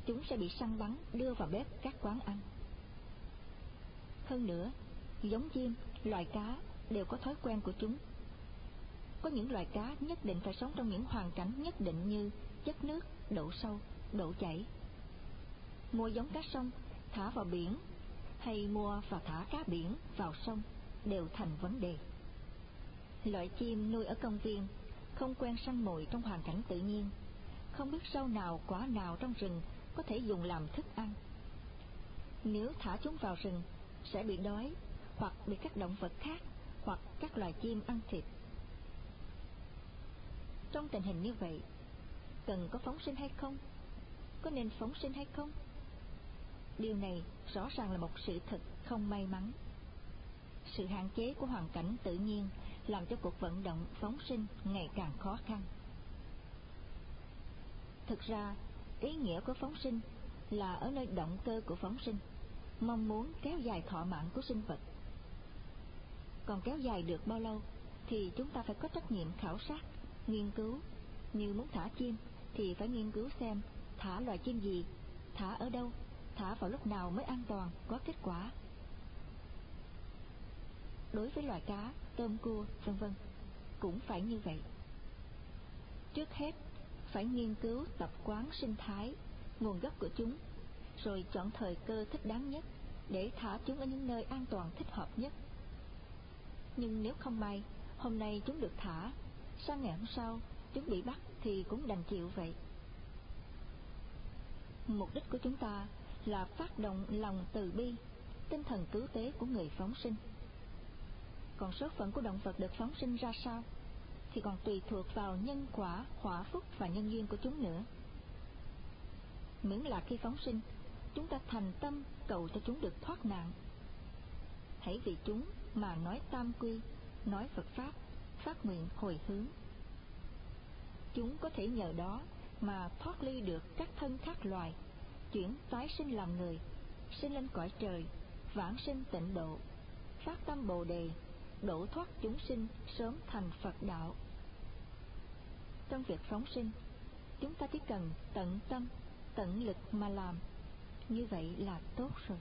chúng sẽ bị săn bắn đưa vào bếp các quán ăn. Hơn nữa, giống chim, loài cá đều có thói quen của chúng. Có những loài cá nhất định phải sống trong những hoàn cảnh nhất định như chất nước, độ sâu, độ chảy. Mua giống cá sông thả vào biển hay mua và thả cá biển vào sông đều thành vấn đề. Loại chim nuôi ở công viên không quen săn mồi trong hoàn cảnh tự nhiên, không biết rau nào quả nào trong rừng có thể dùng làm thức ăn. Nếu thả chúng vào rừng sẽ bị đói, hoặc bị các động vật khác hoặc các loài chim ăn thịt. Trong tình hình như vậy, cần có phóng sinh hay không? Có nên phóng sinh hay không? Điều này rõ ràng là một sự thật không may mắn. Sự hạn chế của hoàn cảnh tự nhiên làm cho cuộc vận động phóng sinh ngày càng khó khăn. Thực ra, ý nghĩa của phóng sinh là ở nơi động cơ của phóng sinh, mong muốn kéo dài thọ mạng của sinh vật. Còn kéo dài được bao lâu thì chúng ta phải có trách nhiệm khảo sát, nghiên cứu. Như muốn thả chim thì phải nghiên cứu xem thả loài chim gì, thả ở đâu, thả vào lúc nào mới an toàn, có kết quả. Đối với loài cá, tôm, cua, v.v. cũng phải như vậy. Trước hết, phải nghiên cứu tập quán sinh thái, nguồn gốc của chúng, rồi chọn thời cơ thích đáng nhất để thả chúng ở những nơi an toàn thích hợp nhất. Nhưng nếu không may, hôm nay chúng được thả, sang ngày hôm sau chúng bị bắt thì cũng đành chịu vậy. Mục đích của chúng ta là phát động lòng từ bi, tinh thần cứu tế của người phóng sinh. Còn số phận của động vật được phóng sinh ra sao thì còn tùy thuộc vào nhân quả, họa phúc và nhân duyên của chúng nữa. Miễn là khi phóng sinh, chúng ta thành tâm cầu cho chúng được thoát nạn. Hãy vì chúng mà nói tam quy, nói Phật Pháp, phát nguyện hồi hướng. Chúng có thể nhờ đó mà thoát ly được các thân khác loài, chuyển tái sinh làm người, sinh lên cõi trời, vãng sinh tịnh độ, phát tâm Bồ đề, độ thoát chúng sinh sớm thành Phật đạo. Trong việc phóng sinh, chúng ta chỉ cần tận tâm, tận lực mà làm, như vậy là tốt rồi.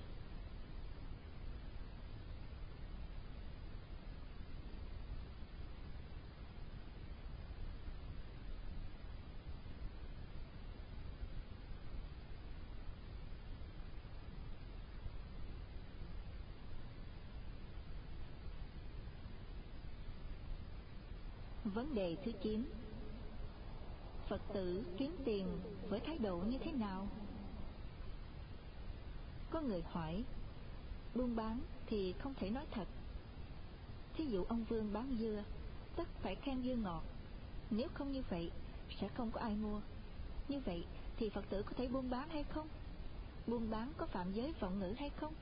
Vấn đề thứ 9. Phật tử kiếm tiền với thái độ như thế nào? Có người hỏi, buôn bán thì không thể nói thật. Thí dụ ông Vương bán dưa, tất phải khen dưa ngọt, nếu không như vậy sẽ không có ai mua. Như vậy thì Phật tử có thể buôn bán hay không? Buôn bán có phạm giới vọng ngữ hay không?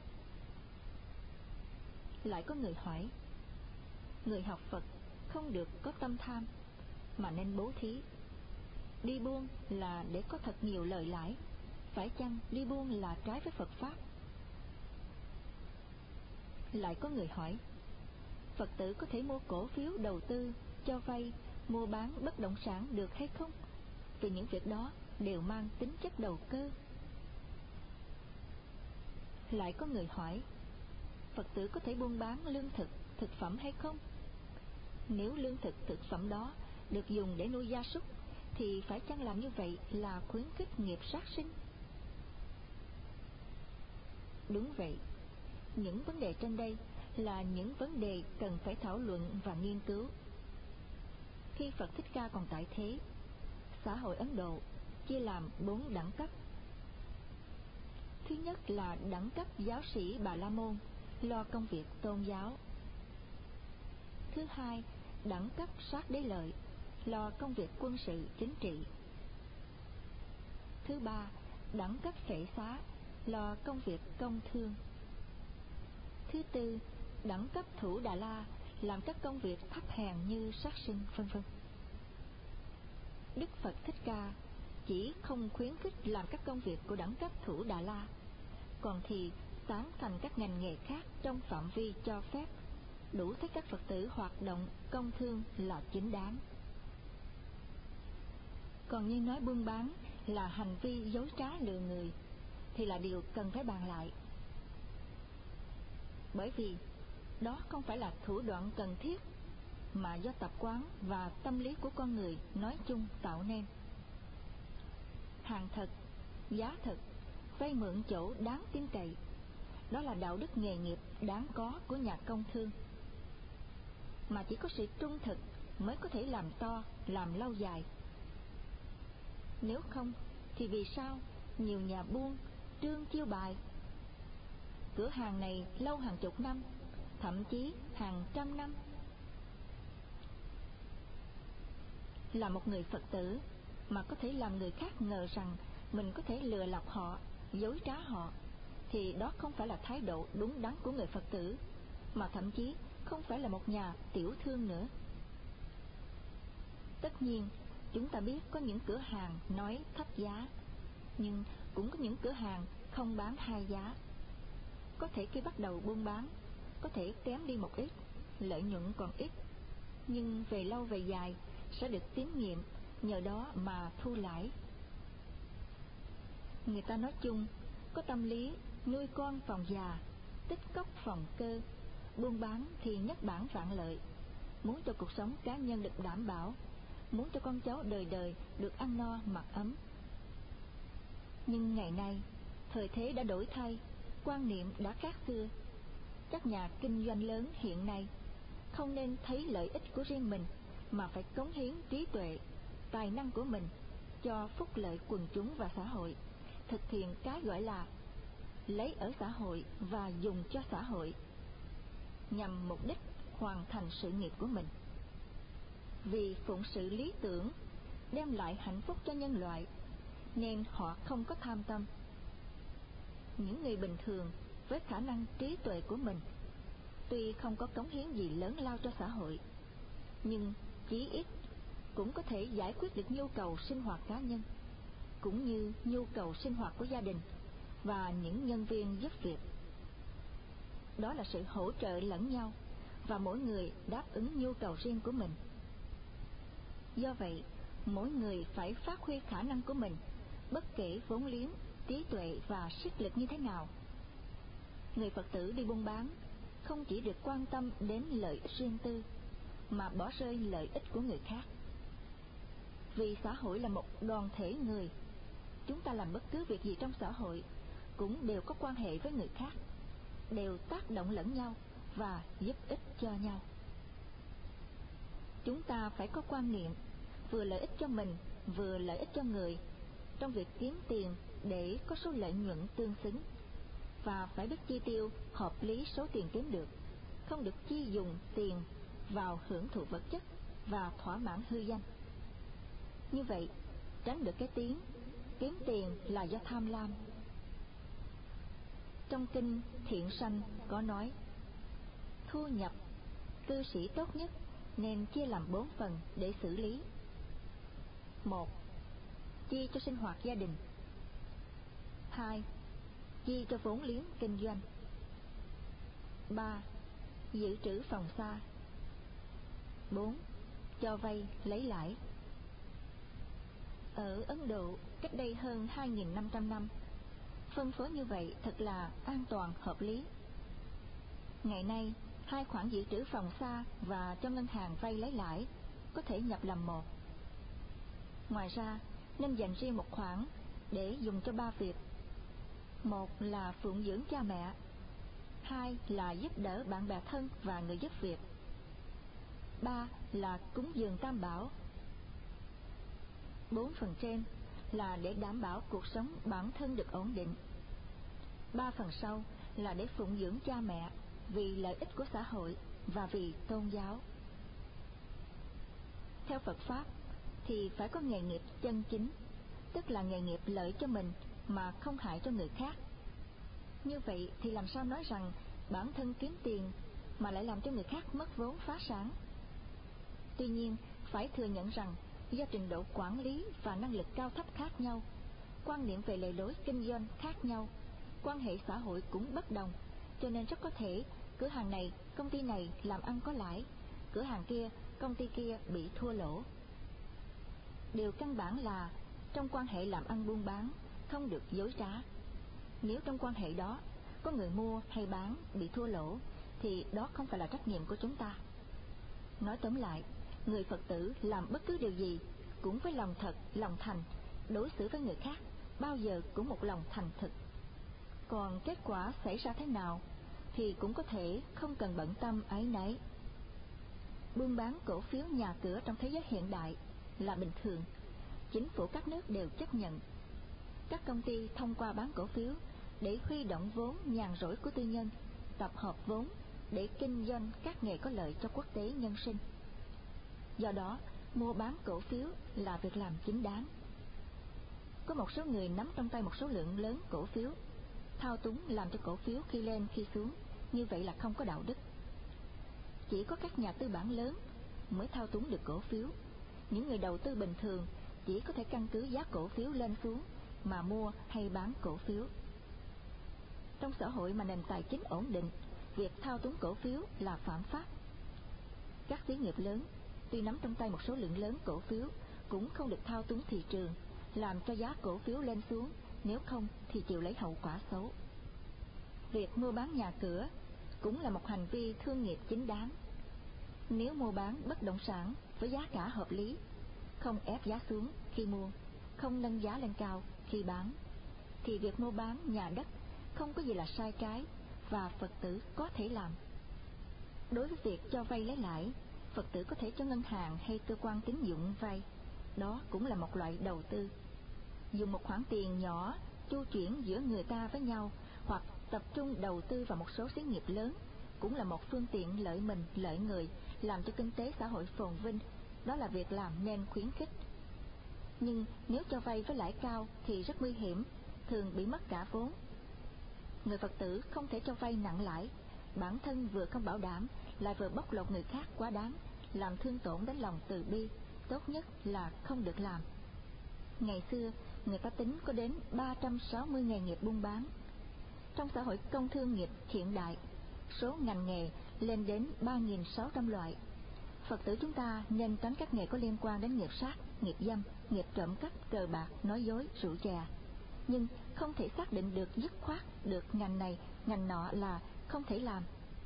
Lại có người hỏi, người học Phật không được có tâm tham, mà nên bố thí. Đi buôn là để có thật nhiều lợi lãi, phải chăng đi buôn là trái với Phật Pháp? Lại có người hỏi, Phật tử có thể mua cổ phiếu đầu tư, cho vay, mua bán bất động sản được hay không? Vì những việc đó đều mang tính chất đầu cơ. Lại có người hỏi, Phật tử có thể buôn bán lương thực, thực phẩm hay không? Nếu lương thực, thực phẩm đó được dùng để nuôi gia súc, thì phải chăng làm như vậy là khuyến khích nghiệp sát sinh? Đúng vậy, những vấn đề trên đây là những vấn đề cần phải thảo luận và nghiên cứu. Khi Phật Thích Ca còn tại thế, xã hội Ấn Độ chia làm 4 đẳng cấp. Thứ nhất là đẳng cấp giáo sĩ Bà La Môn, lo công việc tôn giáo. Thứ hai, đẳng cấp sát đế lợi, lo công việc quân sự chính trị. Thứ ba, đẳng cấp phệ xá, lo công việc công thương. Thứ tư, đẳng cấp thủ Đà La, làm các công việc thấp hèn như sát sinh, v.v. Đức Phật Thích Ca chỉ không khuyến khích làm các công việc của đẳng cấp thủ Đà La, còn thì tán thành các ngành nghề khác trong phạm vi cho phép, đủ thấy các Phật tử hoạt động công thương là chính đáng. Còn như nói buôn bán là hành vi dối trá lừa người thì là điều cần phải bàn lại. Bởi vì đó không phải là thủ đoạn cần thiết mà do tập quán và tâm lý của con người nói chung tạo nên. Hàng thật, giá thật, vay mượn chỗ đáng tin cậy, đó là đạo đức nghề nghiệp đáng có của nhà công thương. Mà chỉ có sự trung thực mới có thể làm to, làm lâu dài. Nếu không thì vì sao nhiều nhà buôn trương chiêu bài cửa hàng này lâu hàng chục năm, thậm chí hàng trăm năm? Là một người Phật tử mà có thể làm người khác ngờ rằng mình có thể lừa lọc họ, dối trá họ, thì đó không phải là thái độ đúng đắn của người Phật tử, mà thậm chí không phải là một nhà tiểu thương nữa. Tất nhiên, chúng ta biết có những cửa hàng nói thấp giá, nhưng cũng có những cửa hàng không bán hai giá. Có thể khi bắt đầu buôn bán, có thể kém đi một ít, lợi nhuận còn ít, nhưng về lâu về dài sẽ được tín nhiệm, nhờ đó mà thu lãi. Người ta nói chung có tâm lý nuôi con phòng già, tích cóp phòng cơ, buôn bán thì nhất bản vạn lợi, muốn cho cuộc sống cá nhân được đảm bảo, muốn cho con cháu đời đời được ăn no mặc ấm. Nhưng ngày nay thời thế đã đổi thay, quan niệm đã khác xưa. Các nhà kinh doanh lớn hiện nay không nên thấy lợi ích của riêng mình, mà phải cống hiến trí tuệ, tài năng của mình cho phúc lợi quần chúng và xã hội, thực hiện cái gọi là lấy ở xã hội và dùng cho xã hội, nhằm mục đích hoàn thành sự nghiệp của mình. Vì phụng sự lý tưởng đem lại hạnh phúc cho nhân loại, nên họ không có tham tâm. Những người bình thường với khả năng trí tuệ của mình, tuy không có cống hiến gì lớn lao cho xã hội, nhưng chí ít cũng có thể giải quyết được nhu cầu sinh hoạt cá nhân, cũng như nhu cầu sinh hoạt của gia đình và những nhân viên giúp việc. Đó là sự hỗ trợ lẫn nhau, và mỗi người đáp ứng nhu cầu riêng của mình. Do vậy, mỗi người phải phát huy khả năng của mình, bất kể vốn liếng, trí tuệ và sức lực như thế nào. Người Phật tử đi buôn bán không chỉ được quan tâm đến lợi ích riêng tư, mà bỏ rơi lợi ích của người khác. Vì xã hội là một đoàn thể người, chúng ta làm bất cứ việc gì trong xã hội cũng đều có quan hệ với người khác, đều tác động lẫn nhau và giúp ích cho nhau. Chúng ta phải có quan niệm vừa lợi ích cho mình, vừa lợi ích cho người trong việc kiếm tiền để có số lợi nhuận tương xứng, và phải biết chi tiêu hợp lý số tiền kiếm được, không được chi dùng tiền vào hưởng thụ vật chất và thỏa mãn hư danh. Như vậy, tránh được cái tiếng kiếm tiền là do tham lam. Trong kinh Thiện Sanh có nói, thu nhập cư sĩ tốt nhất nên chia làm 4 phần để xử lý. 1. Chi cho sinh hoạt gia đình. 2. Chi cho vốn liếng kinh doanh. 3. Dự trữ phòng xa. 4. Cho vay lấy lãi. Ở Ấn Độ cách đây hơn 2.500 năm, phân phối như vậy thật là an toàn hợp lý. Ngày nay, 2 khoản dự trữ phòng xa và cho ngân hàng vay lấy lãi có thể nhập làm một. Ngoài ra, nên dành riêng một khoản để dùng cho 3 việc. 1 là phụng dưỡng cha mẹ. 2 là giúp đỡ bạn bè thân và người giúp việc. 3 là cúng dường tam bảo. 4 phần trên là để đảm bảo cuộc sống bản thân được ổn định. 3 phần sau là để phụng dưỡng cha mẹ vì lợi ích của xã hội và vì tôn giáo. Theo Phật Pháp thì phải có nghề nghiệp chân chính, tức là nghề nghiệp lợi cho mình mà không hại cho người khác. Như vậy thì làm sao nói rằng bản thân kiếm tiền mà lại làm cho người khác mất vốn phá sản? Tuy nhiên, phải thừa nhận rằng do trình độ quản lý và năng lực cao thấp khác nhau, quan niệm về lề lối kinh doanh khác nhau, quan hệ xã hội cũng bất đồng, cho nên rất có thể cửa hàng này, công ty này làm ăn có lãi, cửa hàng kia, công ty kia bị thua lỗ. Điều căn bản là trong quan hệ làm ăn buôn bán không được dối trá. Nếu trong quan hệ đó có người mua hay bán bị thua lỗ thì đó không phải là trách nhiệm của chúng ta. Nói tóm lại, người Phật tử làm bất cứ điều gì cũng với lòng thật, lòng thành, đối xử với người khác bao giờ cũng một lòng thành thực. Còn kết quả xảy ra thế nào thì cũng có thể không cần bận tâm áy náy. Buôn bán cổ phiếu nhà cửa trong thế giới hiện đại là bình thường, chính phủ các nước đều chấp nhận. Các công ty thông qua bán cổ phiếu để huy động vốn nhàn rỗi của tư nhân, tập hợp vốn để kinh doanh các nghề có lợi cho quốc tế nhân sinh. Do đó, mua bán cổ phiếu là việc làm chính đáng. Có một số người nắm trong tay một số lượng lớn cổ phiếu, thao túng làm cho cổ phiếu khi lên khi xuống, như vậy là không có đạo đức. Chỉ có các nhà tư bản lớn mới thao túng được cổ phiếu. Những người đầu tư bình thường chỉ có thể căn cứ giá cổ phiếu lên xuống mà mua hay bán cổ phiếu. Trong xã hội mà nền tài chính ổn định, việc thao túng cổ phiếu là phạm pháp. Các xí nghiệp lớn tuy nắm trong tay một số lượng lớn cổ phiếu cũng không được thao túng thị trường, làm cho giá cổ phiếu lên xuống, nếu không thì chịu lấy hậu quả xấu. Việc mua bán nhà cửa cũng là một hành vi thương nghiệp chính đáng. Nếu mua bán bất động sản với giá cả hợp lý, không ép giá xuống khi mua, không nâng giá lên cao khi bán, thì việc mua bán nhà đất không có gì là sai trái và Phật tử có thể làm. Đối với việc cho vay lấy lãi, Phật tử có thể cho ngân hàng hay cơ quan tín dụng vay. Đó cũng là một loại đầu tư. Dùng một khoản tiền nhỏ chu chuyển giữa người ta với nhau, hoặc tập trung đầu tư vào một số xí nghiệp lớn cũng là một phương tiện lợi mình lợi người, làm cho kinh tế xã hội phồn vinh. Đó là việc làm nên khuyến khích. Nhưng nếu cho vay với lãi cao thì rất nguy hiểm, thường bị mất cả vốn. Người Phật tử không thể cho vay nặng lãi, bản thân vừa không bảo đảm lại vừa bóc lột người khác quá đáng, làm thương tổn đến lòng từ bi. Tốt nhất là không được làm. Ngày xưa người ta tính có đến 360 nghề nghiệp buôn bán. Trong xã hội công thương nghiệp hiện đại, số ngành nghề lên đến 3.600 loại. Phật tử chúng ta nên tránh các nghề có liên quan đến nghiệp sát, nghiệp dâm, nghiệp trộm cắp, cờ bạc, nói dối, rượu chè. Nhưng không thể xác định được dứt khoát được ngành này, ngành nọ là không thể làm.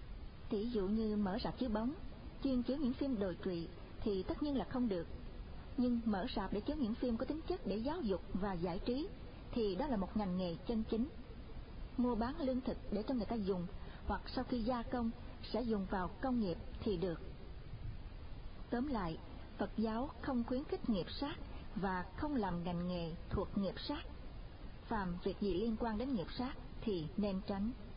Tỷ dụ như mở rạp chiếu bóng, chuyên chiếu những phim đồi trụy thì tất nhiên là không được. Nhưng mở rạp để chiếu những phim có tính chất để giáo dục và giải trí thì đó là một ngành nghề chân chính. Mua bán lương thực để cho người ta dùng, hoặc sau khi gia công sẽ dùng vào công nghiệp thì được. Tóm lại, Phật giáo không khuyến khích nghiệp sát và không làm ngành nghề thuộc nghiệp sát. Phàm việc gì liên quan đến nghiệp sát thì nên tránh.